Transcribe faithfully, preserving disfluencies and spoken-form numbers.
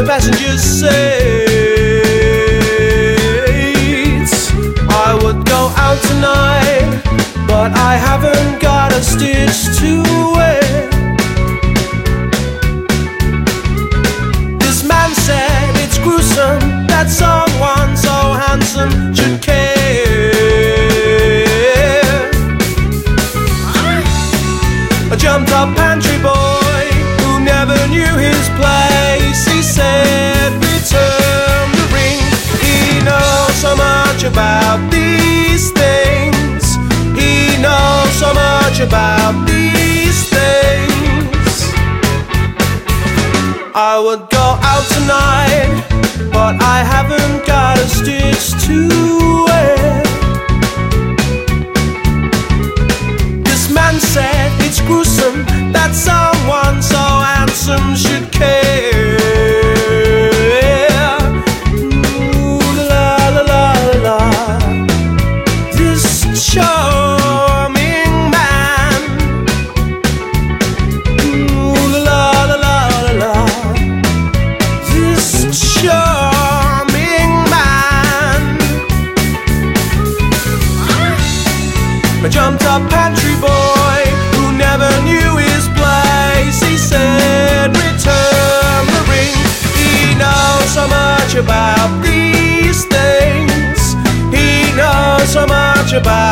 passenger seats. I would go out tonight, but I haven't got a stitch to wear. This man said it's gruesome that someone so handsome should care. A jumped up pantry boy who never knew his place, he said, return the ring. He knows so much about these things. He knows so much about these things. I would go out tonight, but I haven't got a stitch to wear. This man said it's gruesome that someone so handsome should care. Ooh, la la la la. This charming man. Ooh, la la la la la. This charming man. A jumped up pantry boy who never knew his place, he said, return the ring. He knows so much about these things. He knows so much about